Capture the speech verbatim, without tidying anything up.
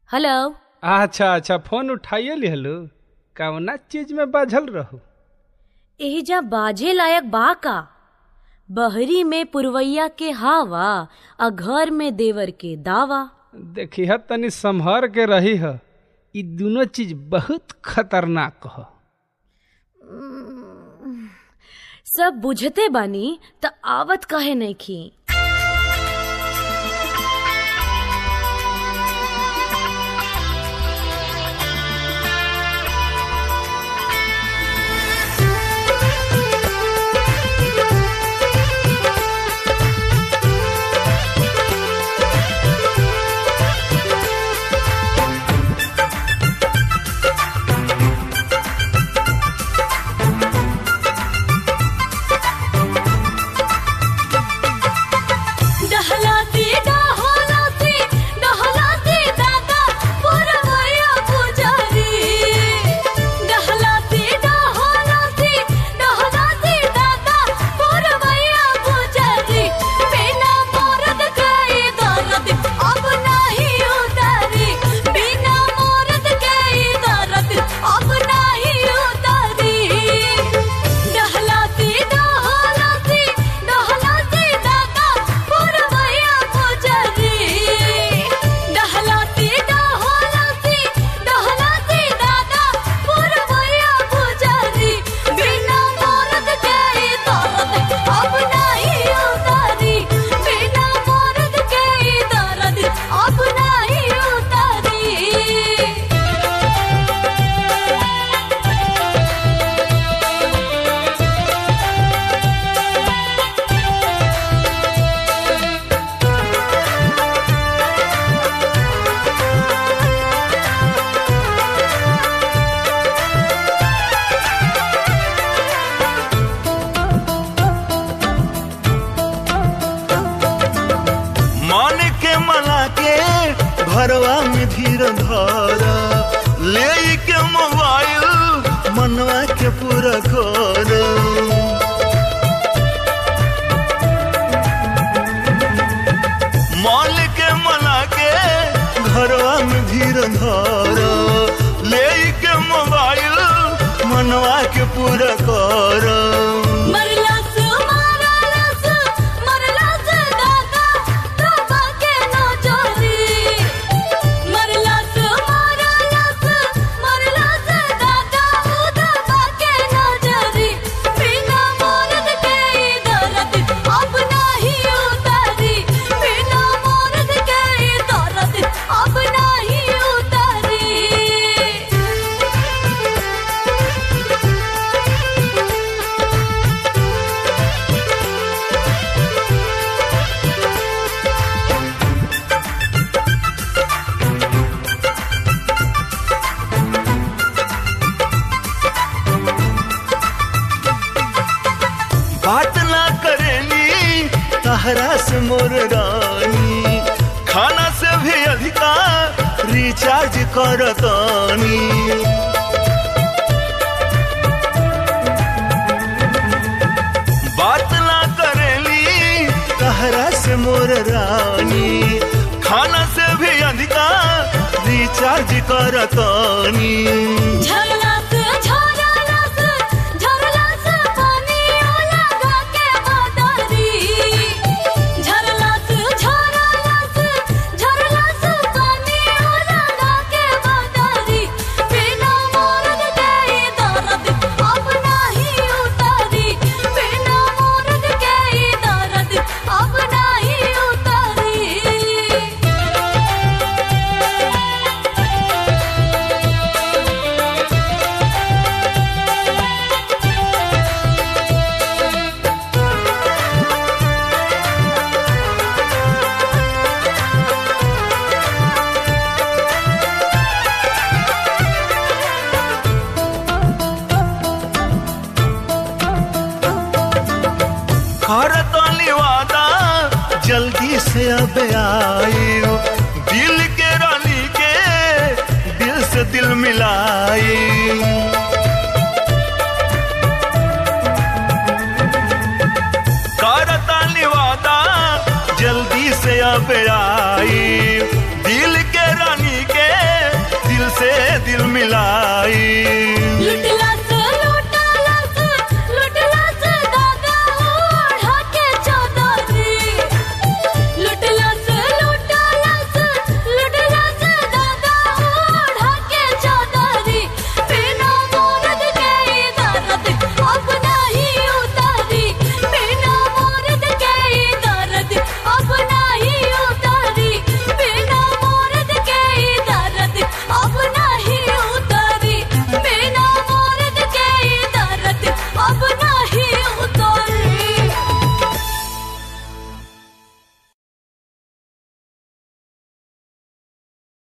Hello. अच्छा अच्छा phone उठाइए लिहलू, कवना चीज में बाझल रहू? एहिजा बाजे लायक बा का? बहरी में पुरवैया के हावा आ घर में देवर के दावा। देखी है तनी संभर के रही है, ई दोनों चीज बहुत खतरनाक ह। सब बुझते बानी त आवत काहे नइखी? घरवा में धीर धारा ले के मोबाइल मनवा के पूरा खोर। मॉल के मना के घरवा में धीर धारा ले के मोबाइल मनवा के पूरा खोर। बात ना करेली तहरा से मोर रानी, खाना से भी अधिका रिचार्ज करतानी। बात ना करेली तहरा से मोर रानी, खाना से भी अधिका रिचार्ज करतानी। जल्दी से अब आए दिल के रानी के दिल से दिल मिलाई। करतानी वादा जल्दी से अब आई दिल के रानी के दिल मिलाई।